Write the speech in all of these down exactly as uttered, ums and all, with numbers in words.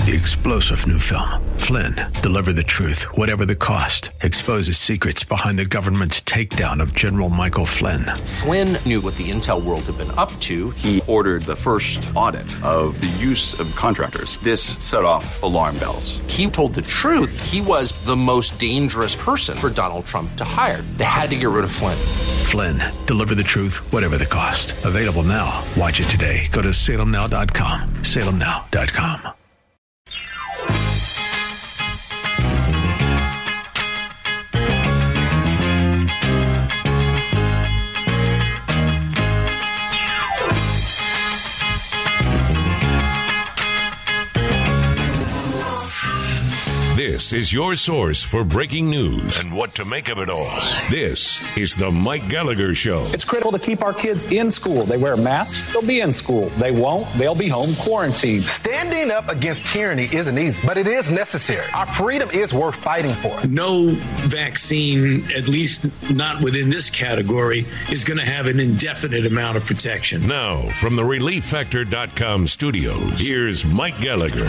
The explosive new film, Flynn, deliver the truth, whatever the cost, exposes secrets behind the government's takedown of General Michael Flynn. Flynn knew what the intel world had been up to. He ordered the first audit of the use of contractors. This set off alarm bells. He told the truth. He was the most dangerous person for Donald Trump to hire. They had to get rid of Flynn. Flynn, deliver the truth, whatever the cost. Available now. Watch it today. Go to salem now dot com. salem now dot com. This is your source for breaking news and what to make of it all. This is the Mike Gallagher Show. It's critical to keep our kids in school. They wear masks, they'll be in school. They won't, they'll be home quarantined. Standing up against tyranny isn't easy, but it is necessary. Our freedom is worth fighting for. No vaccine, at least not within this category, is going to have an indefinite amount of protection. Now, from the relief factor dot com studios, here's Mike Gallagher.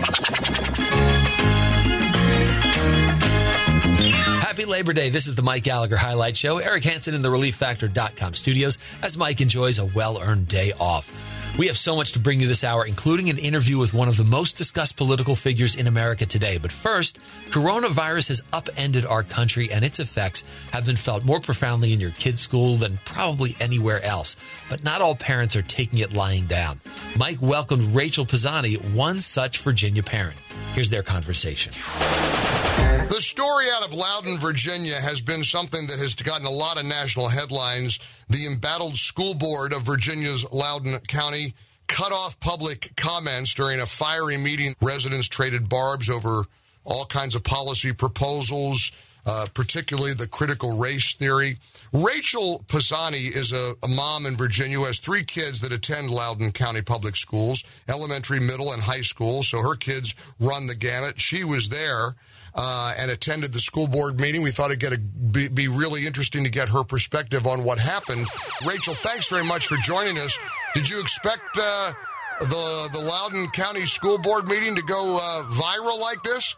Happy Labor Day. This is the Mike Gallagher Highlight Show. Eric Hansen in the relief factor dot com studios as Mike enjoys a well-earned day off. We have so much to bring you this hour, including an interview with one of the most discussed political figures in America today. But first, coronavirus has upended our country, and its effects have been felt more profoundly in your kids' school than probably anywhere else. But not all parents are taking it lying down. Mike welcomed Rachel Pisani, one such Virginia parent. Here's their conversation. The story out of Loudoun, Virginia has been something that has gotten a lot of national headlines. The embattled school board of Virginia's Loudoun County cut off public comments during a fiery meeting. Residents traded barbs over all kinds of policy proposals, uh, particularly the critical race theory. Rachel Pisani is a, a mom in Virginia who has three kids that attend Loudoun County Public Schools, elementary, middle, and high school, so her kids run the gamut. She was there. Uh, and attended the school board meeting. We thought it'd get a, be, be really interesting to get her perspective on what happened. Rachel, thanks very much for joining us. Did you expect uh, the the Loudoun County School Board meeting to go uh, viral like this?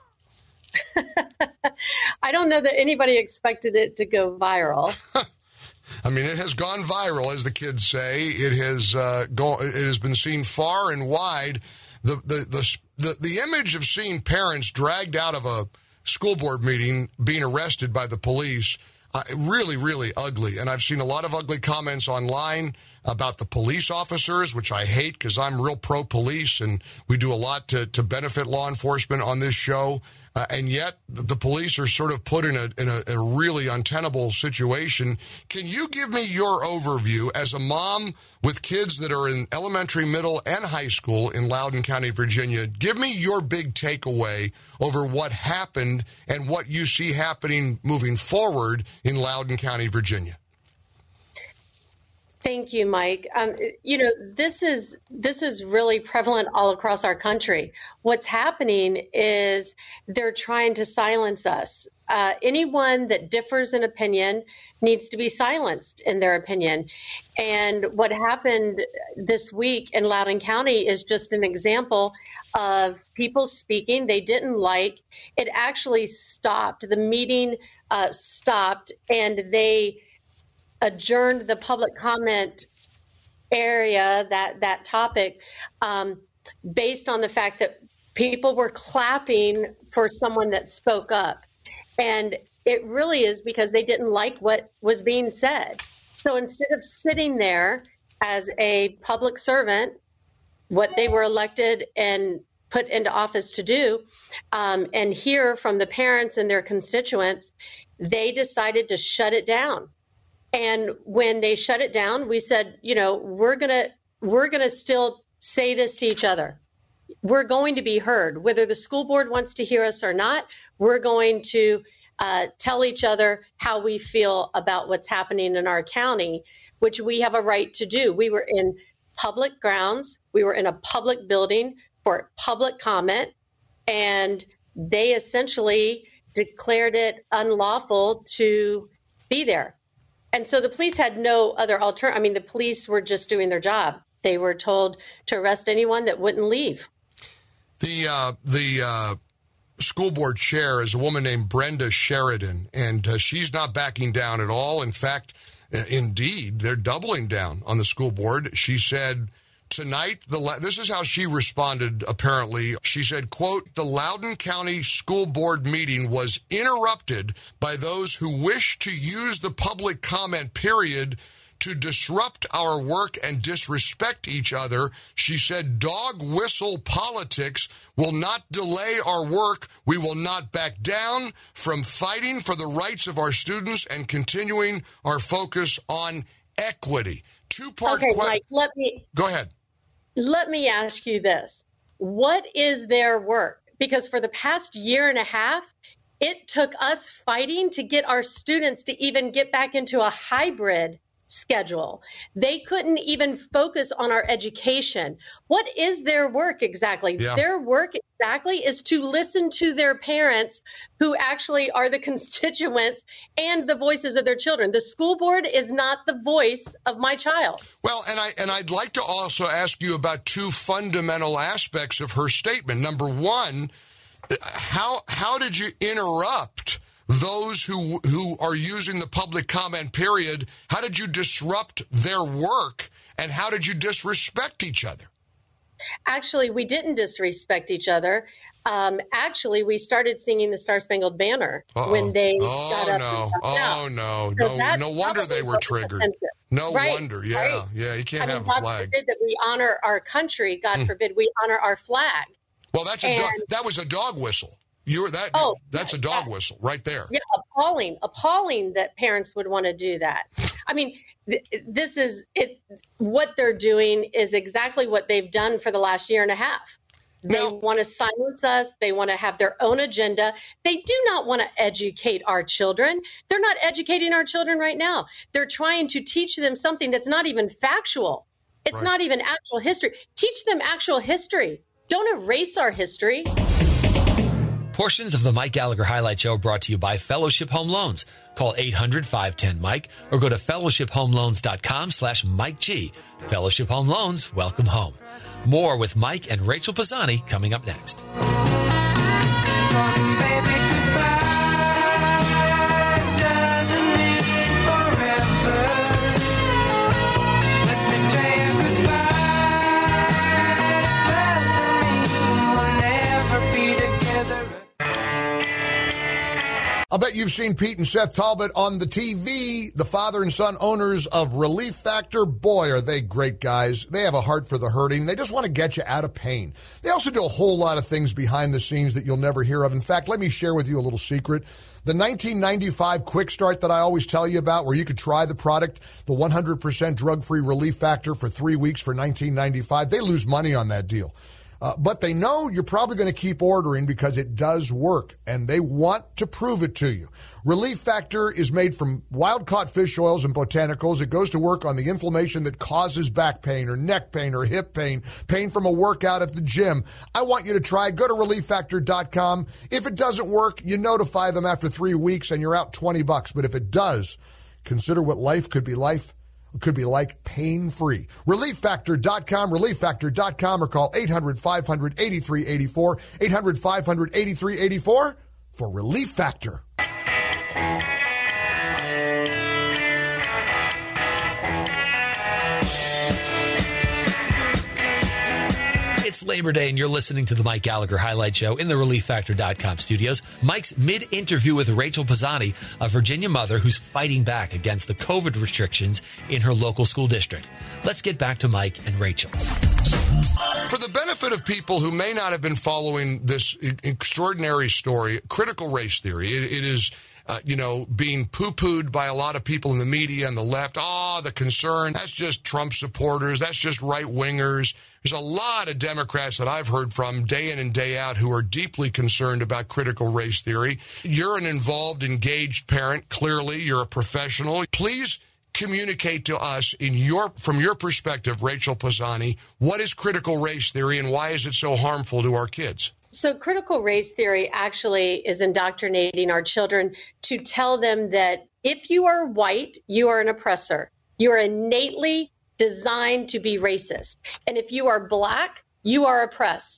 I don't know that anybody expected it to go viral. I mean, it has gone viral, as the kids say. It has uh, go, it has been seen far and wide. The the the the, the image of seeing parents dragged out of a school board meeting being arrested by the police, uh, really, really ugly. And I've seen a lot of ugly comments online about the police officers, which I hate because I'm real pro-police and we do a lot to, to benefit law enforcement on this show. Uh, and yet the police are sort of put in a, in a, a really untenable situation. Can you give me your overview as a mom with kids that are in elementary, middle, and high school in Loudoun County, Virginia? Give me your big takeaway over what happened and what you see happening moving forward in Loudoun County, Virginia. Thank you, Mike. Um, you know, this is this is really prevalent all across our country. What's happening is they're trying to silence us. Uh, anyone that differs in opinion needs to be silenced in their opinion. And what happened this week in Loudoun County is just an example of people speaking they didn't like. It actually stopped. The meeting uh, stopped, and they adjourned the public comment area, that that topic, um, based on the fact that people were clapping for someone that spoke up. And it really is because they didn't like what was being said. So instead of sitting there as a public servant, what they were elected and put into office to do, um, and hear from the parents and their constituents, they decided to shut it down. And when they shut it down, we said, you know, we're going to we're going to still say this to each other. We're going to be heard, whether the school board wants to hear us or not. We're going to uh, tell each other how we feel about what's happening in our county, which we have a right to do. We were in public grounds. We were in a public building for public comment, and they essentially declared it unlawful to be there. And so the police had no other alternative. I mean, the police were just doing their job. They were told to arrest anyone that wouldn't leave. The uh, the uh, school board chair is a woman named Brenda Sheridan, and uh, she's not backing down at all. In fact, uh, indeed, they're doubling down on the school board. She said tonight, the la- this is how she responded, apparently. She said, quote, "The Loudoun County School Board meeting was interrupted by those who wish to use the public comment period to disrupt our work and disrespect each other." She said, "Dog whistle politics will not delay our work. We will not back down from fighting for the rights of our students and continuing our focus on equity." Two-part okay, question. Mike, let me Go ahead. Let me ask you this. What is their work? Because for the past year and a half, it took us fighting to get our students to even get back into a hybrid schedule. They couldn't even focus on our education. What is their work exactly? Yeah. Their work exactly is to listen to their parents, who actually are the constituents and the voices of their children. The school board is not the voice of my child. Well, and I and I'd like to also ask you about two fundamental aspects of her statement. Number one, how how did you interrupt those who who are using the public comment period? How did you disrupt their work, and how did you disrespect each other? Actually, we didn't disrespect each other. Um, actually, we started singing the Star Spangled Banner Uh-oh. when they oh, got up. No. And Oh, no. So No, no wonder they were triggered. Offensive. No right, wonder. Yeah, right. yeah. You can't I mean, have a God flag. forbid that we honor our country. God Mm. forbid we honor our flag. Well, that's a and, do- that was a dog whistle. You were that. Oh, that's yeah, a dog yeah. whistle right there. Yeah, appalling, appalling that parents would want to do that. I mean, th- this is it. What they're doing is exactly what they've done for the last year and a half. They Now- want to silence us. They want to have their own agenda. They do not want to educate our children. They're not educating our children right now. They're trying to teach them something that's not even factual. It's Right. not even actual history. Teach them actual history. Don't erase our history. Portions of the Mike Gallagher Highlight Show are brought to you by Fellowship Home Loans. Call eight hundred, five one zero, Mike or go to fellowship home loans dot com slash Mike G. Fellowship Home Loans, welcome home. More with Mike and Rachel Pisani coming up next. I'll bet you've seen Pete and Seth Talbot on the T V, the father and son owners of Relief Factor. Boy, are they great guys. They have a heart for the hurting. They just want to get you out of pain. They also do a whole lot of things behind the scenes that you'll never hear of. In fact, let me share with you a little secret. The nineteen ninety-five Quick Start that I always tell you about, where you could try the product, the one hundred percent drug-free Relief Factor for three weeks for nineteen ninety-five, they lose money on that deal. Uh, but they know you're probably going to keep ordering because it does work, and they want to prove it to you. Relief Factor is made from wild-caught fish oils and botanicals. It goes to work on the inflammation that causes back pain or neck pain or hip pain, pain from a workout at the gym. I want you to try. Go to relief factor dot com. If it doesn't work, you notify them after three weeks, and you're out twenty bucks. But if it does, consider what life could be life. Could be like pain-free. relief factor dot com, relief factor dot com, or call eight hundred, five hundred, eighty-three eighty-four, eight hundred, five hundred, eighty-three eighty-four for Relief Factor. It's Labor Day, and you're listening to the Mike Gallagher Highlight Show in the relief factor dot com studios. Mike's mid-interview with Rachel Pisani, a Virginia mother who's fighting back against the COVID restrictions in her local school district. Let's get back to Mike and Rachel. For the benefit of people who may not have been following this extraordinary story, critical race theory, it, it is... Uh, you know, being poo-pooed by a lot of people in the media and the left. Oh, the concern, that's just Trump supporters. That's just right-wingers. There's a lot of Democrats that I've heard from day in and day out who are deeply concerned about critical race theory. You're an involved, engaged parent. Clearly, you're a professional. Please communicate to us in your from your perspective, Rachel Pisani, what is critical race theory and why is it so harmful to our kids? So critical race theory actually is indoctrinating our children to tell them that if you are white, you are an oppressor. You are innately designed to be racist. And if you are black, you are oppressed.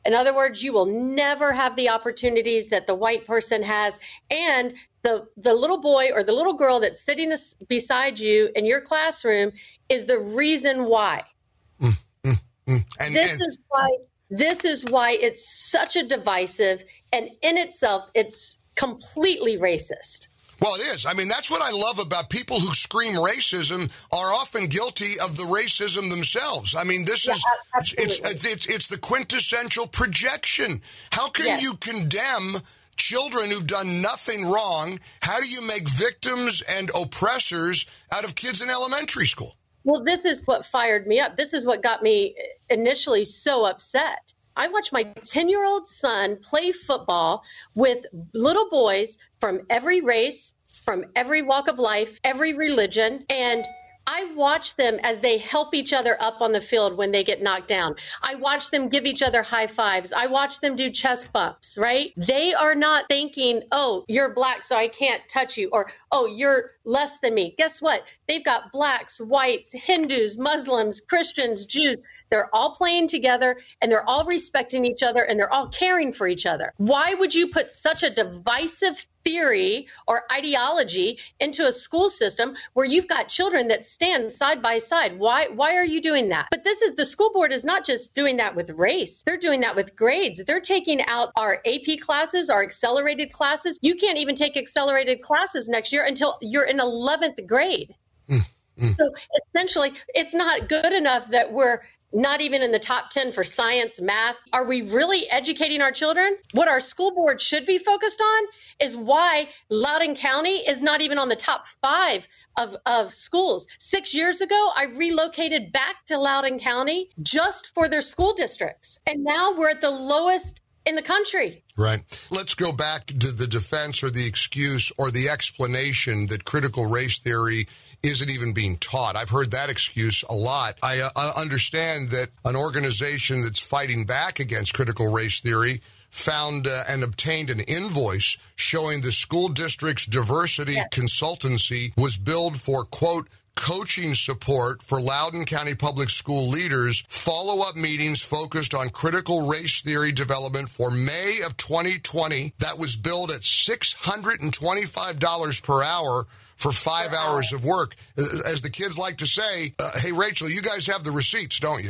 In other words, you will never have the opportunities that the white person has. And the, the little boy or the little girl that's sitting beside you in your classroom is the reason why. Mm, mm, mm. And, this and- is why this is why it's such a divisive, and in itself, it's completely racist. Well, it is. I mean, that's what I love about people who scream racism are often guilty of the racism themselves. I mean, this Yeah, is absolutely. it's, it's it's the quintessential projection. How can Yes. you condemn children who've done nothing wrong? How do you make victims and oppressors out of kids in elementary school? Well, this is what fired me up. This is what got me initially so upset. I watched my ten-year-old son play football with little boys from every race, from every walk of life, every religion, and I watch them as they help each other up on the field when they get knocked down. I watch them give each other high fives. I watch them do chest bumps, right? They are not thinking, oh, you're black, so I can't touch you, or, oh, you're less than me. Guess what? They've got blacks, whites, Hindus, Muslims, Christians, Jews. They're all playing together, and they're all respecting each other, and they're all caring for each other. Why would you put such a divisive theory or ideology into a school system where you've got children that stand side by side? Why why are you doing that? But this is the school board is not just doing that with race. They're doing that with grades. They're taking out our A P classes, our accelerated classes. You can't even take accelerated classes next year until you're in eleventh grade. Mm, mm. So essentially, it's not good enough that we're not even in the top ten for science, math. Are we really educating our children? What our school board should be focused on is why Loudoun County is not even on the top five of, of schools. Six years ago, I relocated back to Loudoun County just for their school districts. And now we're at the lowest in the country. Right. Let's go back to the defense or the excuse or the explanation that critical race theory isn't even being taught. I've heard that excuse a lot. I, uh, I understand that an organization that's fighting back against critical race theory found uh, and obtained an invoice showing the school district's diversity Yes. consultancy was billed for, quote, coaching support for Loudoun County Public School leaders, follow-up meetings focused on critical race theory development for May of twenty twenty. That was billed at six hundred twenty-five dollars per hour for five per hours hour. of work. As the kids like to say, uh, hey, Rachel, you guys have the receipts, don't you?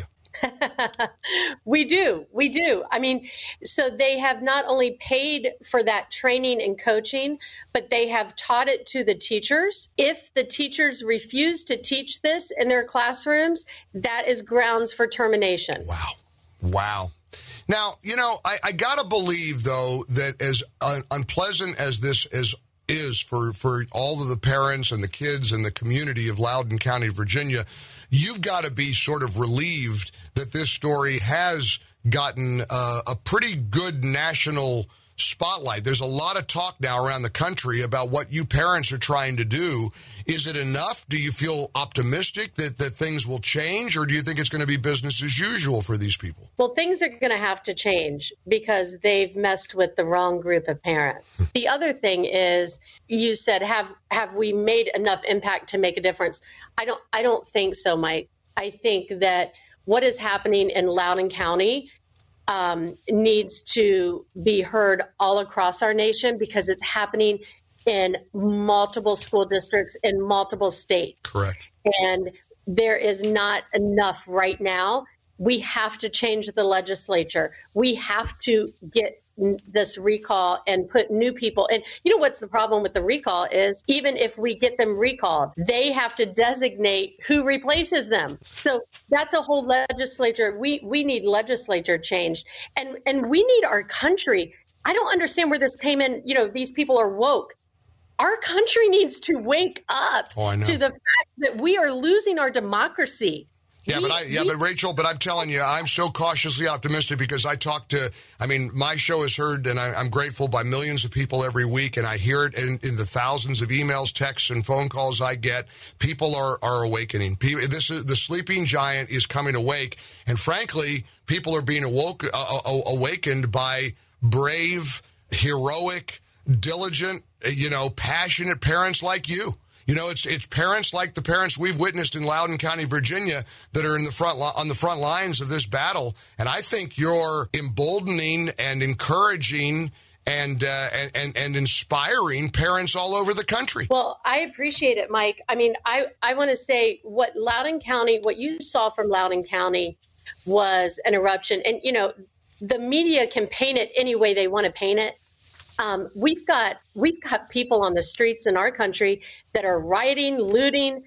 We do. We do. I mean, so they have not only paid for that training and coaching, but they have taught it to the teachers. If the teachers refuse to teach this in their classrooms, that is grounds for termination. Wow. Wow. Now, you know, I, I got to believe, though, that as un- unpleasant as this is, is for, for all of the parents and the kids and the community of Loudoun County, Virginia, you've got to be sort of relieved that this story has gotten uh, a pretty good national spotlight. There's a lot of talk now around the country about what you parents are trying to do. Is it enough? Do you feel optimistic that, that things will change, or do you think it's going to be business as usual for these people? Well, things are going to have to change because they've messed with the wrong group of parents. The other thing is, you said, have have we made enough impact to make a difference? I don't I don't think so, Mike. I think that what is happening in Loudoun County um, needs to be heard all across our nation because it's happening in multiple school districts in multiple states. Correct. And there is not enough right now. We have to change the legislature. We have to get this recall and put new people in. You know what's the problem with the recall is even if we get them recalled, they have to designate who replaces them. So that's a whole legislature. We we need legislature change. And and we need our country. I don't understand where this came in. You know, these people are woke. Our country needs to wake up Oh, I know. to the fact that we are losing our democracy. Yeah, but I, yeah, but Rachel, but I'm telling you, I'm so cautiously optimistic because I talk to, I mean, my show is heard, and I, I'm grateful by millions of people every week, and I hear it in, in the thousands of emails, texts, and phone calls I get. People are, are awakening. People, this is the sleeping giant is coming awake, and frankly, people are being awoke, uh, uh, awakened by brave, heroic, diligent, you know, passionate parents like you. You know, it's it's parents like the parents we've witnessed in Loudoun County, Virginia, that are in the front on the front lines of this battle. And I think you're emboldening and encouraging and uh, and, and and inspiring parents all over the country. Well, I appreciate it, Mike. I mean, I, I want to say what Loudoun County, what you saw from Loudoun County was an eruption. And, you know, the media can paint it any way they want to paint it. Um, we've got we've got people on the streets in our country that are rioting, looting,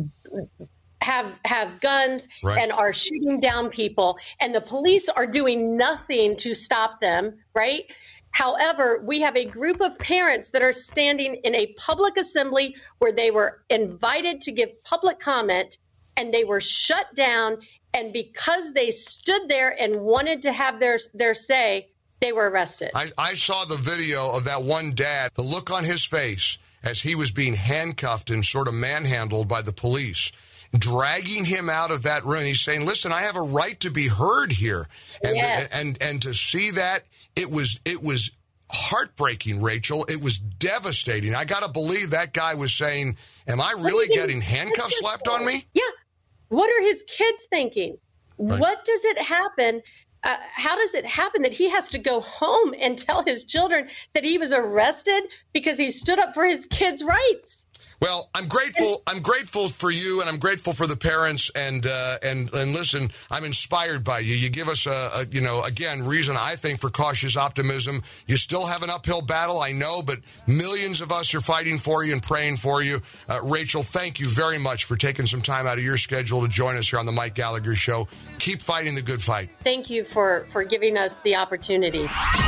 have have guns, right, and are shooting down people. And the police are doing nothing to stop them, right? However, we have a group of parents that are standing in a public assembly where they were invited to give public comment, and they were shut down. And because they stood there and wanted to have their their say, they were arrested. I, I saw the video of that one dad, the look on his face as he was being handcuffed and sort of manhandled by the police, dragging him out of that room. He's saying, listen, I have a right to be heard here. And, yes. and, and, and to see that, it was it was heartbreaking, Rachel. It was devastating. I got to believe that guy was saying, am I really getting handcuffs slapped on me? Yeah. What are his kids thinking? Right. What does it happen? Uh, how does it happen that he has to go home and tell his children that he was arrested because he stood up for his kids' rights? Well, I'm grateful. I'm grateful for you, and I'm grateful for the parents. And uh, and and listen, I'm inspired by you. You give us a, a you know again reason I think for cautious optimism. You still have an uphill battle, I know, but millions of us are fighting for you and praying for you. Uh, Rachel, thank you very much for taking some time out of your schedule to join us here on the Mike Gallagher Show. Keep fighting the good fight. Thank you for for giving us the opportunity.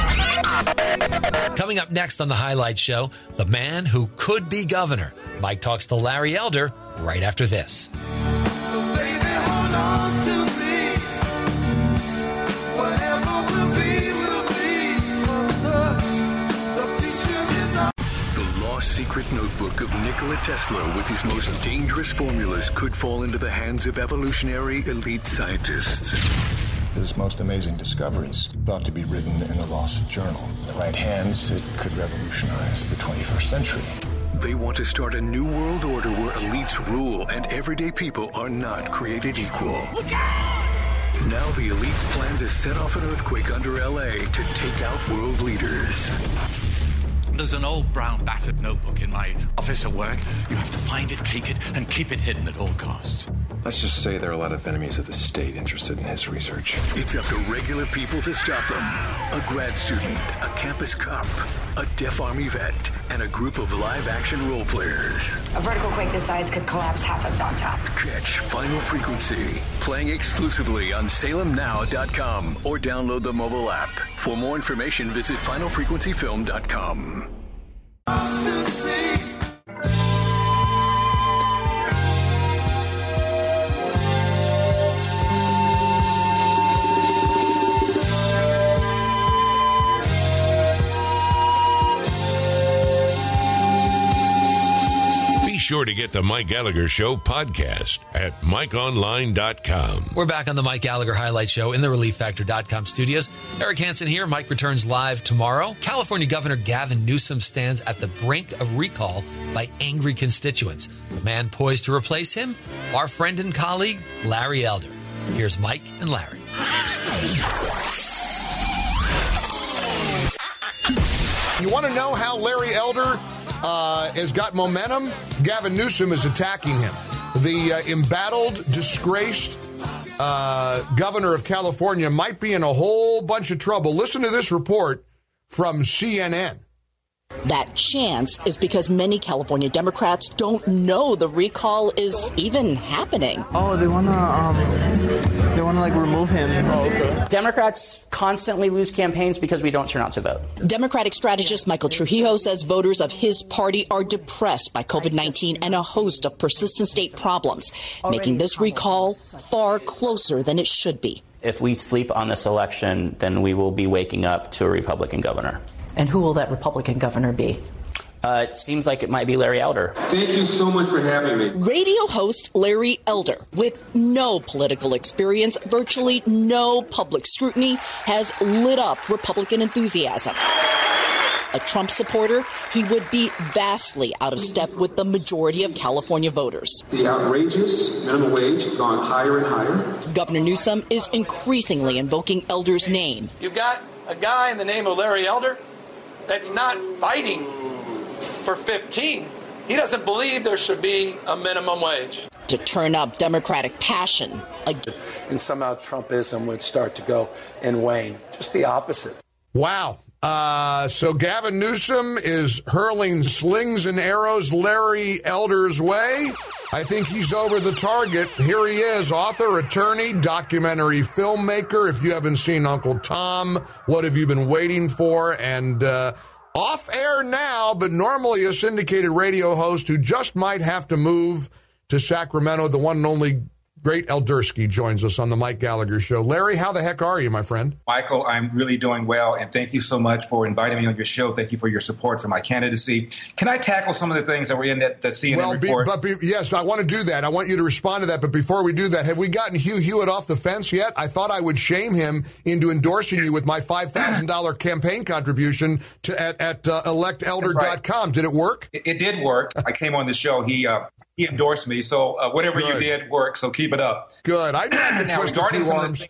Coming up next on the Highlight Show, the man who could be governor. Mike talks to Larry Elder right after this. The Lost Secret Notebook of Nikola Tesla with his most dangerous formulas could fall into the hands of evolutionary elite scientists. His most amazing discoveries thought to be written in a lost journal. In the right hands, it could revolutionize the twenty-first century. They want to start a new world order where elites rule and everyday people are not created equal. Look out! Now the elites plan to set off an earthquake under L A to take out world leaders. There's an old brown battered notebook in my office at work. You have to find it, take it, and keep it hidden at all costs. Let's just say there are a lot of enemies of the state interested in his research. It's up to regular people to stop them. A grad student, a campus cop, a deaf army vet, and a group of live-action role players. A vertical quake this size could collapse half of downtown. Catch Final Frequency, playing exclusively on Salem Now dot com or download the mobile app. For more information, visit Final Frequency Film dot com. Sure to get the Mike Gallagher Show podcast at mike online dot com. We're back on the Mike Gallagher Highlight Show in the relief factor dot com studios. Eric Hansen here. Mike returns live tomorrow. California Governor Gavin Newsom stands at the brink of recall by angry constituents. The man poised to replace him, our friend and colleague, Larry Elder. Here's Mike and Larry. You want to know how Larry Elder Uh, has got momentum? Gavin Newsom is attacking him. The uh, embattled, disgraced uh, governor of California might be in a whole bunch of trouble. Listen to this report from C N N. That chance is because many California Democrats don't know the recall is even happening. Oh, they want to, um, they want to like remove him. Oh, okay. Democrats constantly lose campaigns because we don't turn out to vote. Democratic strategist Michael Trujillo says voters of his party are depressed by COVID nineteen and a host of persistent state problems, making this recall far closer than it should be. If we sleep on this election, then we will be waking up to a Republican governor. And who will that Republican governor be? Uh, it seems like it might be Larry Elder. Thank you so much for having me. Radio host Larry Elder, with no political experience, virtually no public scrutiny, has lit up Republican enthusiasm. a Trump supporter, he would be vastly out of step with the majority of California voters. The outrageous minimum wage has gone higher and higher. Governor Newsom is increasingly invoking Elder's name. You've got a guy in the name of Larry Elder that's not fighting for fifteen. He doesn't believe there should be a minimum wage. To turn up Democratic passion. And somehow Trumpism would start to go and wane. Just the opposite. Wow. Uh, so Gavin Newsom is hurling slings and arrows Larry Elder's way. I think he's over the target. Here he is, author, attorney, documentary filmmaker. If you haven't seen Uncle Tom, what have you been waiting for? And uh, off air now, but normally a syndicated radio host who just might have to move to Sacramento. The one and only great Eldersky joins us on the Mike Gallagher Show. Larry, how the heck are you, my friend? Michael, I'm really doing well, and thank you so much for inviting me on your show. Thank you for your support for my candidacy. Can I tackle some of the things that were in that, that C N N well, report? Be, but be, yes, I want to do that. I want you to respond to that. But before we do that, have we gotten Hugh Hewitt off the fence yet? I thought I would shame him into endorsing you with my five thousand dollars campaign contribution to at, at uh, elect elder dot com. Right. Did it work? It, it did work. I came on the show. He uh, he endorsed me. So uh, whatever Good. you did worked. So keep it up. Good. I knew I could now, twist a few arms.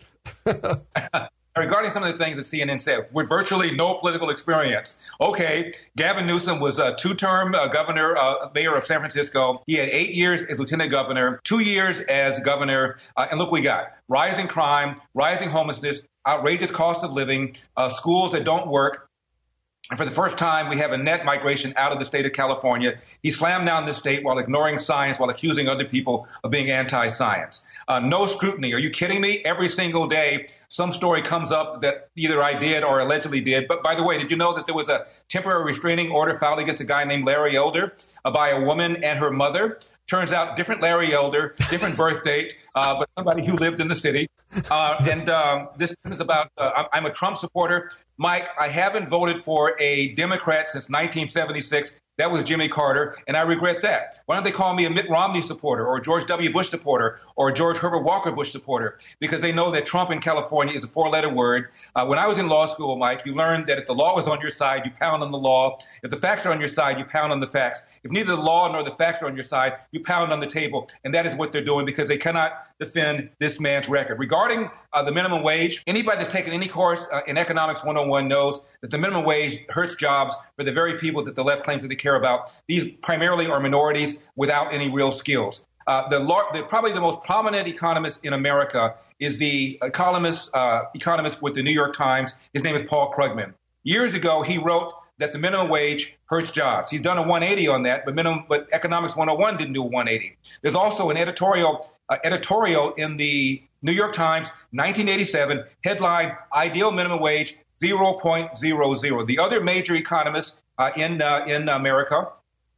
The, regarding some of the things that C N N said, with virtually no political experience. Okay, Gavin Newsom was a two-term uh, governor, uh, mayor of San Francisco. He had eight years as lieutenant governor, two years as governor. Uh, and look what we got. Rising crime, rising homelessness, outrageous cost of living, uh, schools that don't work. And for the first time, we have a net migration out of the state of California. He slammed down the state while ignoring science, while accusing other people of being anti-science. Uh, no scrutiny. Are you kidding me? Every single day, some story comes up that either I did or allegedly did. But by the way, did you know that there was a temporary restraining order filed against a guy named Larry Elder uh, by a woman and her mother? Turns out different Larry Elder, different birth date, uh, but somebody who lived in the city. Uh, and um, this is about, uh, I'm a Trump supporter. Mike, I haven't voted for a Democrat since nineteen seventy-six. That was Jimmy Carter, and I regret that. Why don't they call me a Mitt Romney supporter or a George W. Bush supporter or a George Herbert Walker Bush supporter? Because they know that Trump in California is a four-letter word. Uh, when I was in law school, Mike, you learned that if the law was on your side, you pound on the law. If the facts are on your side, you pound on the facts. If neither the law nor the facts are on your side, you pound on the table. And that is what they're doing because they cannot defend this man's record. Regarding uh, the minimum wage, anybody that's taken any course uh, in Economics one oh one knows that the minimum wage hurts jobs for the very people that the left claims that they care about. These primarily are minorities without any real skills. Uh, the, the probably the most prominent economist in America is the economist uh, economist with the New York Times. His name is Paul Krugman. Years ago, he wrote that the minimum wage hurts jobs. He's done a one eighty on that, but minimum, but Economics one oh one didn't do a one eighty. There's also an editorial uh, editorial in the New York Times, nineteen eighty-seven, headline: "Ideal minimum wage zero point zero zero." The other major economist uh, in uh, in America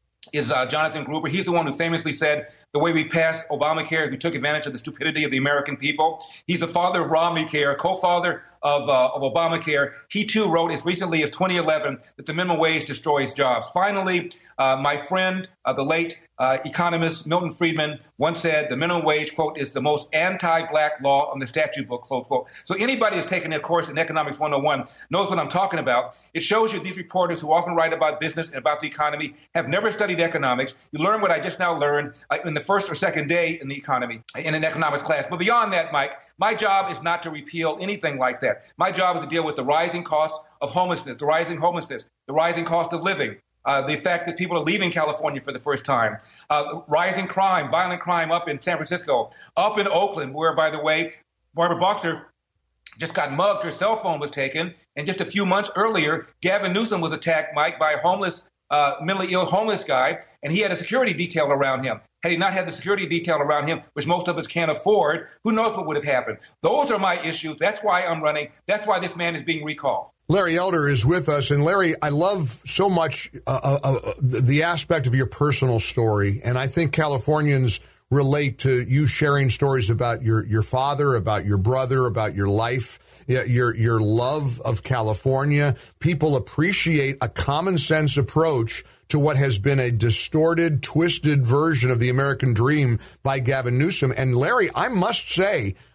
is uh, Jonathan Gruber. He's the one who famously said, the way we passed Obamacare, we took advantage of the stupidity of the American people. He's the father of Romneycare, co-father of, uh, of Obamacare. He, too, wrote as recently as twenty eleven that the minimum wage destroys jobs. Finally, uh, my friend, uh, the late uh, economist Milton Friedman, once said the minimum wage, quote, is the most anti-black law on the statute book, close quote. So anybody who's taken a course in Economics one oh one knows what I'm talking about. It shows you these reporters who often write about business and about the economy have never studied economics. You learn what I just now learned uh, in the first or second day in the economy, in an economics class. But beyond that, Mike, my job is not to repeal anything like that. My job is to deal with the rising cost of homelessness, the rising homelessness, the rising cost of living, uh, the fact that people are leaving California for the first time, uh, rising crime, violent crime up in San Francisco, up in Oakland, where, by the way, Barbara Boxer just got mugged. Her cell phone was taken. And just a few months earlier, Gavin Newsom was attacked, Mike, by a homeless, uh, mentally ill homeless guy, and he had a security detail around him. Had he not had the security detail around him, which most of us can't afford, who knows what would have happened? Those are my issues. That's why I'm running. That's why this man is being recalled. Larry Elder is with us. And Larry, I love so much uh, uh, the aspect of your personal story. And I think Californians relate to you sharing stories about your, your father, about your brother, about your life, your, your love of California. People appreciate a common sense approach to what has been a distorted, twisted version of the American dream by Gavin Newsom. And Larry, I must say,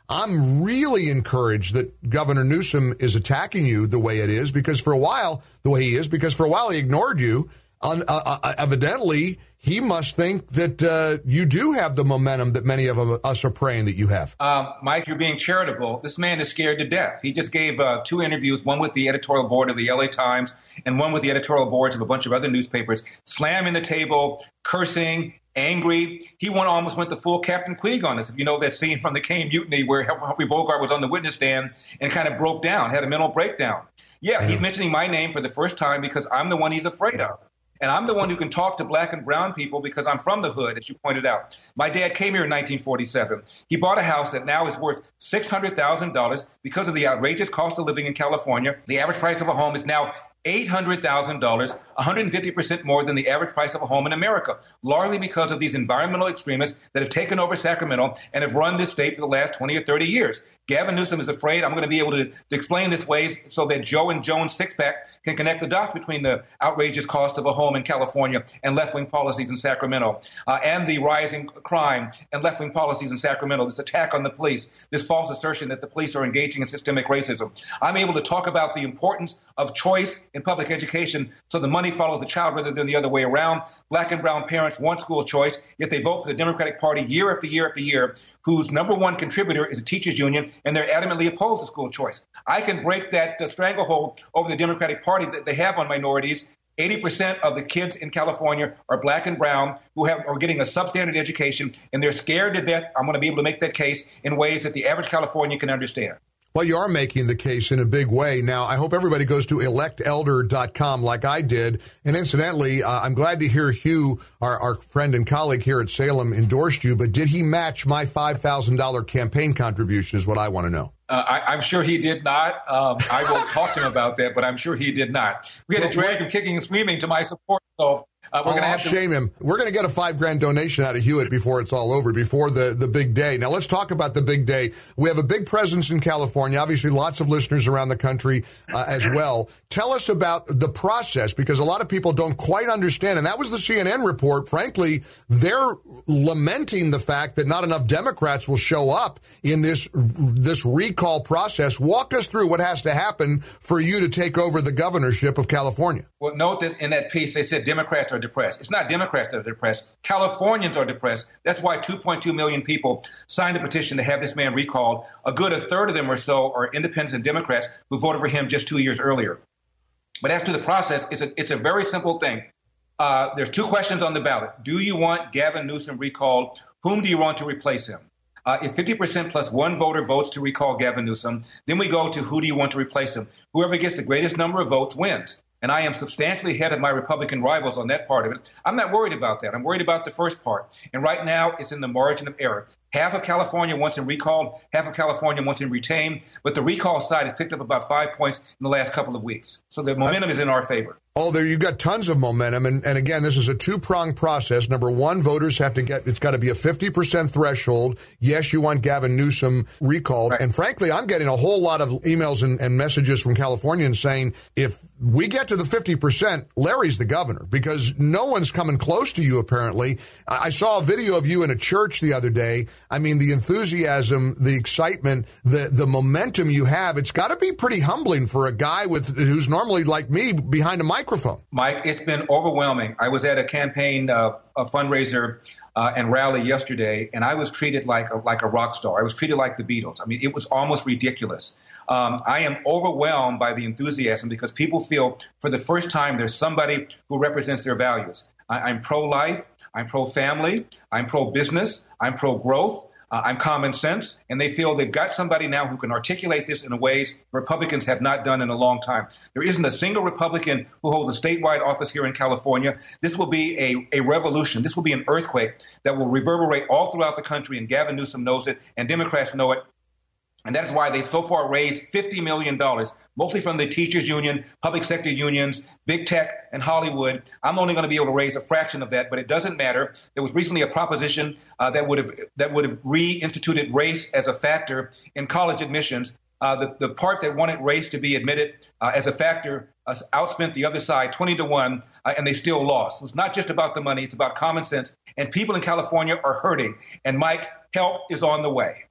I'm really encouraged that Governor Newsom is attacking you the way it is, because for a while, the way he is, because for a while he ignored you. Uh, uh, evidently, he must think that uh, you do have the momentum that many of us are praying that you have. Um, Mike, you're being charitable. This man is scared to death. He just gave uh, two interviews, one with the editorial board of the L A Times and one with the editorial boards of a bunch of other newspapers, slamming the table, cursing, angry. He went, almost went to full Captain Queeg on us. You know that scene from the Caine Mutiny where Humphrey Bogart was on the witness stand and kind of broke down, had a mental breakdown. Yeah, he's mentioning my name for the first time because I'm the one he's afraid of. And I'm the one who can talk to black and brown people because I'm from the hood, as you pointed out. My dad came here in nineteen forty-seven. He bought a house that now is worth six hundred thousand dollars because of the outrageous cost of living in California. The average price of a home is now eight hundred thousand dollars, one hundred fifty percent more than the average price of a home in America, largely because of these environmental extremists that have taken over Sacramento and have run this state for the last twenty or thirty years. Gavin Newsom is afraid I'm going to be able to, to explain this ways so that Joe and Jones six-pack can connect the dots between the outrageous cost of a home in California and left-wing policies in Sacramento, uh, and the rising crime and left-wing policies in Sacramento, this attack on the police, this false assertion that the police are engaging in systemic racism. I'm able to talk about the importance of choice in public education so the money follows the child rather than the other way around. Black and brown parents want school choice, yet they vote for the Democratic Party year after year after year, whose number one contributor is a teachers union, and they're adamantly opposed to school choice. I can break that uh, stranglehold over the Democratic Party that they have on minorities. eighty percent of the kids in California are black and brown who have are getting a substandard education, and they're scared to death. I'm going to be able to make that case in ways that the average Californian can understand. Well, you are making the case in a big way. Now, I hope everybody goes to elect elder dot com like I did. And incidentally, uh, I'm glad to hear Hugh, our, our friend and colleague here at Salem, endorsed you. But did he match my five thousand dollars campaign contribution is what I want to know. Uh, I, I'm sure he did not. Um, I will talk to him about that, but I'm sure he did not. We had to drag him kicking and screaming to my support. So uh, we're oh, going to have to to shame him. We're going to get a five grand donation out of Hewitt before it's all over, before the, the big day. Now, let's talk about the big day. We have a big presence in California, obviously lots of listeners around the country uh, as well. Tell us about the process, because a lot of people don't quite understand. And that was the C N N report. Frankly, they're lamenting the fact that not enough Democrats will show up in this this recall process. Walk us through what has to happen for you to take over the governorship of California. Well, note that in that piece, they said Democrats are depressed. It's not Democrats that are depressed. Californians are depressed. That's why two point two million people signed a petition to have this man recalled. A good a third of them or so are independents and Democrats who voted for him just two years earlier. But as to the process, it's a, it's a very simple thing. Uh, there's two questions on the ballot. Do you want Gavin Newsom recalled? Whom do you want to replace him? Uh, if fifty percent plus one voter votes to recall Gavin Newsom, then we go to who do you want to replace him? Whoever gets the greatest number of votes wins. And I am substantially ahead of my Republican rivals on that part of it. I'm not worried about that. I'm worried about the first part. And right now, it's in the margin of error. Half of California wants him recalled. Half of California wants him retained. But the recall side has picked up about five points in the last couple of weeks. So the momentum is in our favor. Oh, there you've got tons of momentum. And, and again, this is a two-pronged process. Number one, voters have to get, it's got to be a fifty percent threshold. Yes, you want Gavin Newsom recalled. Right. And frankly, I'm getting a whole lot of emails and, and messages from Californians saying, if we get to the fifty percent, Larry's the governor, because no one's coming close to you, apparently. I saw a video of you in a church the other day. I mean, the enthusiasm, the excitement, the, the momentum you have, it's got to be pretty humbling for a guy with who's normally like me behind a microphone. Mike, it's been overwhelming. I was at a campaign, uh, a fundraiser uh, and rally yesterday, and I was treated like a, like a rock star. I was treated like the Beatles. I mean, it was almost ridiculous. Um, I am overwhelmed by the enthusiasm because people feel for the first time there's somebody who represents their values. I, I'm pro-life. I'm pro-family. I'm pro-business. I'm pro-growth. Uh, I'm common sense. And they feel they've got somebody now who can articulate this in ways Republicans have not done in a long time. There isn't a single Republican who holds a statewide office here in California. This will be a, a revolution. This will be an earthquake that will reverberate all throughout the country. And Gavin Newsom knows it, and Democrats know it. And that is why they've so far raised fifty million dollars, mostly from the teachers union, public sector unions, big tech, and Hollywood. I'm only going to be able to raise a fraction of that, but it doesn't matter. There was recently a proposition uh, that would have that would have reinstituted race as a factor in college admissions. Uh, the, the part that wanted race to be admitted uh, as a factor uh, outspent the other side twenty to one, uh, and they still lost. It's not just about the money. It's about common sense. And people in California are hurting. And, Mike, help is on the way.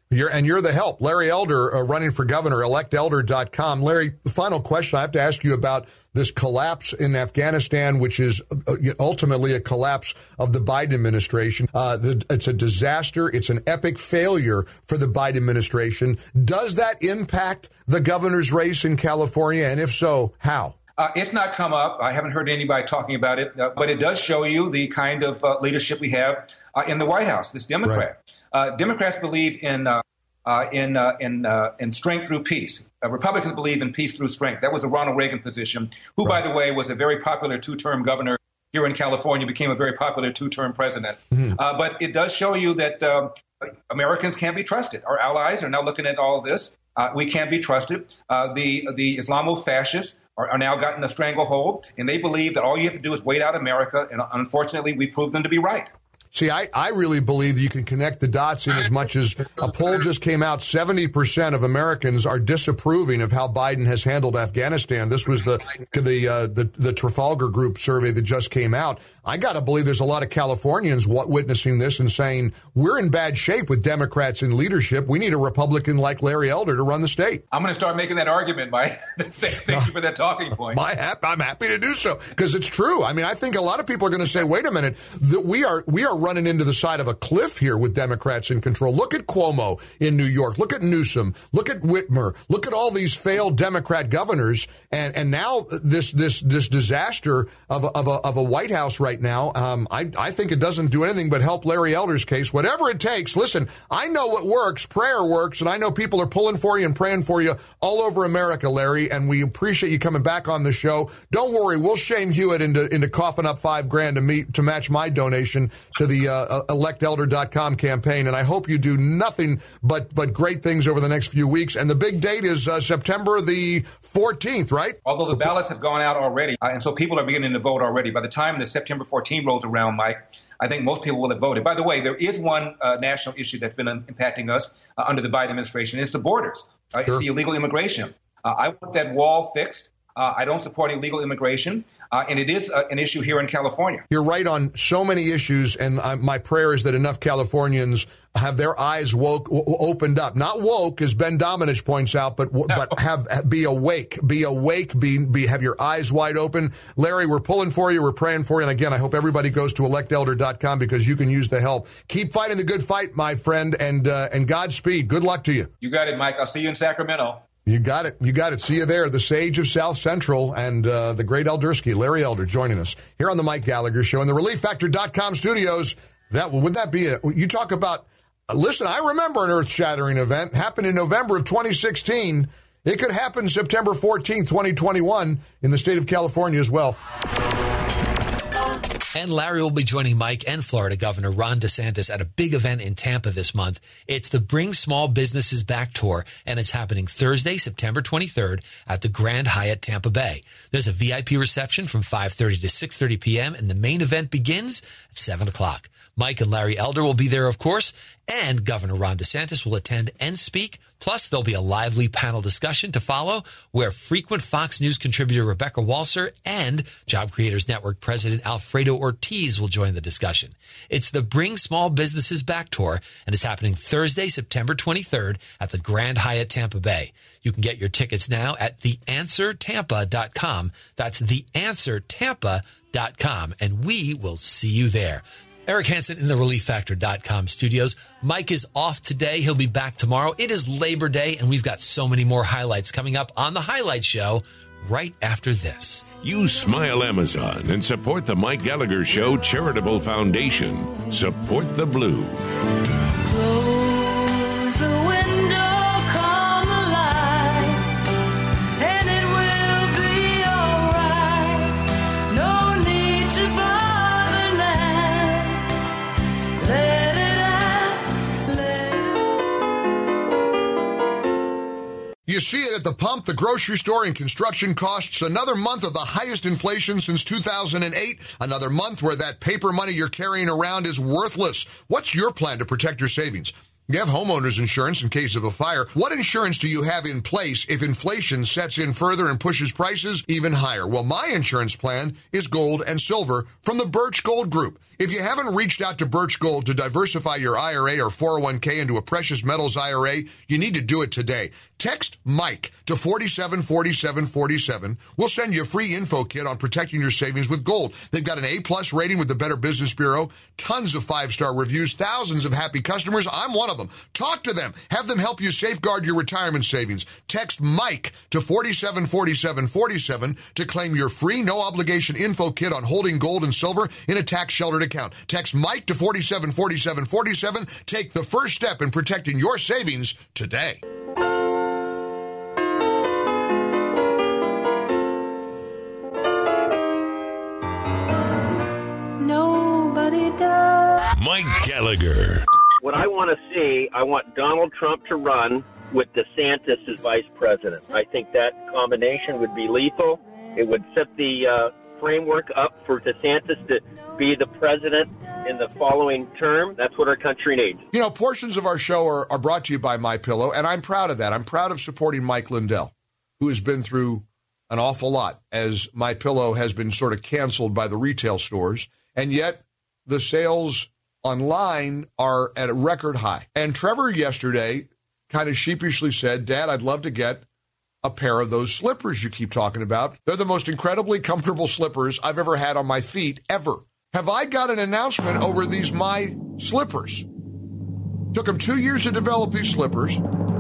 You're, and you're the help. Larry Elder, uh, running for governor, elect elder dot com. Larry, the final question I have to ask you about this collapse in Afghanistan, which is uh, ultimately a collapse of the Biden administration. Uh, the, it's a disaster. It's an epic failure for the Biden administration. Does that impact the governor's race in California? And if so, how? Uh, it's not come up. I haven't heard anybody talking about it, uh, but it does show you the kind of uh, leadership we have uh, in the White House, this Democrat. Right. Uh, Democrats believe in uh, uh, in uh, in uh, in strength through peace. Uh, Republicans believe in peace through strength. That was a Ronald Reagan position, who, right. by the way, was a very popular two-term governor here in California, became a very popular two-term president. Mm-hmm. Uh, but it does show you that uh, Americans can't be trusted. Our allies are now looking at all this. Uh, we can't be trusted. Uh, the the Islamo-fascists are, are now gotten a stranglehold, and they believe that all you have to do is wait out America. And unfortunately, we proved them to be right. See, I, I really believe that you can connect the dots in as much as a poll just came out. seventy percent of Americans are disapproving of how Biden has handled Afghanistan. This was the the uh, the, the Trafalgar Group survey that just came out. I got to believe there's a lot of Californians witnessing this and saying, we're in bad shape with Democrats in leadership. We need a Republican like Larry Elder to run the state. I'm going to start making that argument, Mike. Thank you for that talking point. My, I'm happy to do so because it's true. I mean, I think a lot of people are going to say, wait a minute, that we are we are running into the side of a cliff here with Democrats in control. Look at Cuomo in New York. Look at Newsom. Look at Whitmer. Look at all these failed Democrat governors. And, and now this this this disaster of a, of a, of a White House right now, um, I, I think it doesn't do anything but help Larry Elder's case. Whatever it takes. Listen, I know what works. Prayer works. And I know people are pulling for you and praying for you all over America, Larry. And we appreciate you coming back on the show. Don't worry. We'll shame Hewitt into, into coughing up five grand to meet, to match my donation to the uh, elect elder dot com campaign. And I hope you do nothing but, but great things over the next few weeks. And the big date is uh, September the fourteenth, right? Although the ballots have gone out already, uh, and so people are beginning to vote already. By the time the September fourteenth rolls around, Mike, I think most people will have voted. By the way, there is one uh, national issue that's been uh, impacting us uh, under the Biden administration. It's the borders. Uh, sure. It's the illegal immigration. Uh, I want that wall fixed. Uh, I don't support illegal immigration, uh, and it is uh, an issue here in California. You're right on so many issues, and uh, my prayer is that enough Californians have their eyes woke, w- opened up. Not woke, as Ben Domenech points out, but w- no. but have be awake, be awake, be be have your eyes wide open. Larry, we're pulling for you, we're praying for you, and again, I hope everybody goes to elect elder dot com because you can use the help. Keep fighting the good fight, my friend, and uh, and Godspeed. Good luck to you. You got it, Mike. I'll see you in Sacramento. You got it. You got it. See you there. The sage of South Central and uh, the great Eldersky, Larry Elder, joining us here on the Mike Gallagher Show in the relief factor dot com studios. That would that be it? You talk about, uh, listen, I remember an earth-shattering event happened in November of twenty sixteen. It could happen September fourteenth, twenty twenty-one in the state of California as well. And Larry will be joining Mike and Florida Governor Ron DeSantis at a big event in Tampa this month. It's the Bring Small Businesses Back Tour, and it's happening Thursday, September twenty-third at the Grand Hyatt Tampa Bay. There's a V I P reception from five thirty to six thirty p.m., and the main event begins at seven o'clock. Mike and Larry Elder will be there, of course, and Governor Ron DeSantis will attend and speak. Plus, there'll be a lively panel discussion to follow where frequent Fox News contributor Rebecca Walser and Job Creators Network President Alfredo Ortiz will join the discussion. It's the Bring Small Businesses Back Tour, and it's happening Thursday, September twenty-third at the Grand Hyatt Tampa Bay. You can get your tickets now at the answer tampa dot com. That's the answer tampa dot com, and we will see you there. Eric Hansen in the relief factor dot com studios. Mike is off today. He'll be back tomorrow. It is Labor Day, and we've got so many more highlights coming up on the Highlight Show right after this. Use Smile Amazon and support the Mike Gallagher Show Charitable Foundation. Support the blue. Close the window, come alive, and it will be all right. No need to buy. You see it at the pump, the grocery store, and construction costs. Another month of the highest inflation since two thousand eight. Another month where that paper money you're carrying around is worthless. What's your plan to protect your savings? You have homeowners insurance in case of a fire. What insurance do you have in place if inflation sets in further and pushes prices even higher? Well, my insurance plan is gold and silver from the Birch Gold Group. If you haven't reached out to Birch Gold to diversify your I R A or four oh one k into a precious metals I R A, you need to do it today. Text Mike to four seven four seven four seven. We'll send you a free info kit on protecting your savings with gold. They've got an A-plus rating with the Better Business Bureau, tons of five-star reviews, thousands of happy customers. I'm one of them. Talk to them. Have them help you safeguard your retirement savings. Text Mike to four seven four seven four seven to claim your free no-obligation info kit on holding gold and silver in a tax-sheltered account. Text Mike to four seven four seven four seven. Take the first step in protecting your savings today. Nobody does. Mike Gallagher. What I want to see, I want Donald Trump to run with DeSantis as vice president. I think that combination would be lethal. It would set the uh, framework up for DeSantis to be the president in the following term. That's what our country needs. You know, portions of our show are, are brought to you by MyPillow, and I'm proud of that. I'm proud of supporting Mike Lindell, who has been through an awful lot as MyPillow has been sort of canceled by the retail stores, and yet the sales online are at a record high. And Trevor yesterday kind of sheepishly said, Dad, I'd love to get a pair of those slippers you keep talking about. They're the most incredibly comfortable slippers I've ever had on my feet, ever. Have I got an announcement over these My Slippers? Took them two years to develop these slippers.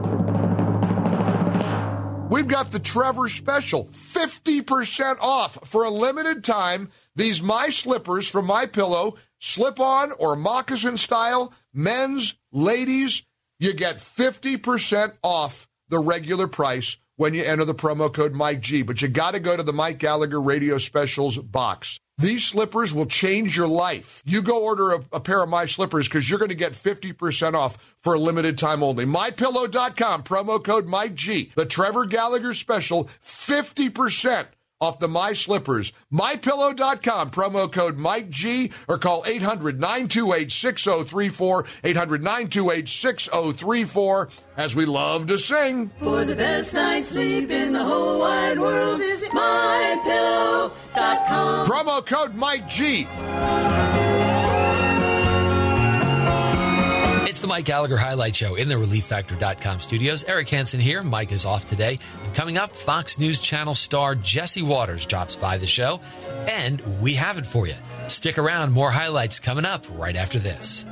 We've got the Trevor special, fifty percent off for a limited time. These My Slippers from MyPillow, slip-on or moccasin style, men's, ladies, you get fifty percent off the regular price when you enter the promo code Mike G. But you got to go to the Mike Gallagher Radio Specials box. These slippers will change your life. You go order a, a pair of My Slippers because you're going to get fifty percent off for a limited time only. My Pillow dot com, promo code Mike G. The Trevor Gallagher Special, fifty percent off the My Slippers. My Pillow dot com, promo code Mike G, or call eight hundred nine two eight six zero three four, eight hundred nine two eight six zero three four, as we love to sing. For the best night's sleep in the whole wide world, visit My Pillow dot com. Promo code Mike G. It's the Mike Gallagher Highlight Show in the Relief Factor dot com studios. Eric Hansen here. Mike is off today. And coming up, Fox News Channel star Jesse Waters drops by the show. And we have it for you. Stick around. More highlights coming up right after this.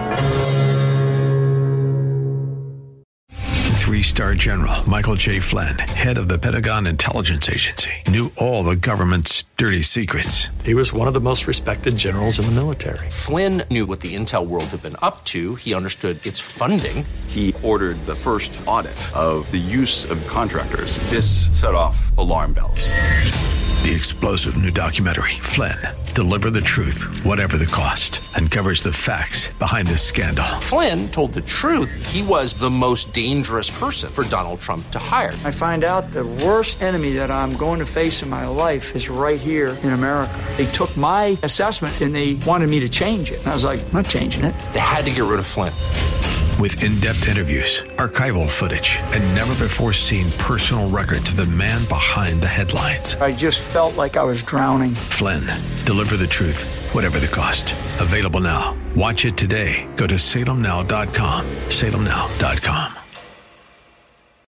Three-star General Michael J. Flynn, head of the Pentagon Intelligence Agency, knew all the government's dirty secrets. He was one of the most respected generals in the military. Flynn knew what the intel world had been up to. He understood its funding. He ordered the first audit of the use of contractors. This set off alarm bells. The explosive new documentary, Flynn, Deliver the Truth, Whatever the Cost, uncovers the facts behind this scandal. Flynn told the truth. He was the most dangerous person for Donald Trump to hire. I find out the worst enemy that I'm going to face in my life is right here in America. They took my assessment and they wanted me to change it. And I was like, I'm not changing it. They had to get rid of Flynn. With in-depth interviews, archival footage, and never-before-seen personal records of the man behind the headlines. I just felt like I was drowning. Flynn, Deliver the Truth, Whatever the Cost. Available now. Watch it today. Go to Salem Now dot com. Salem Now dot com.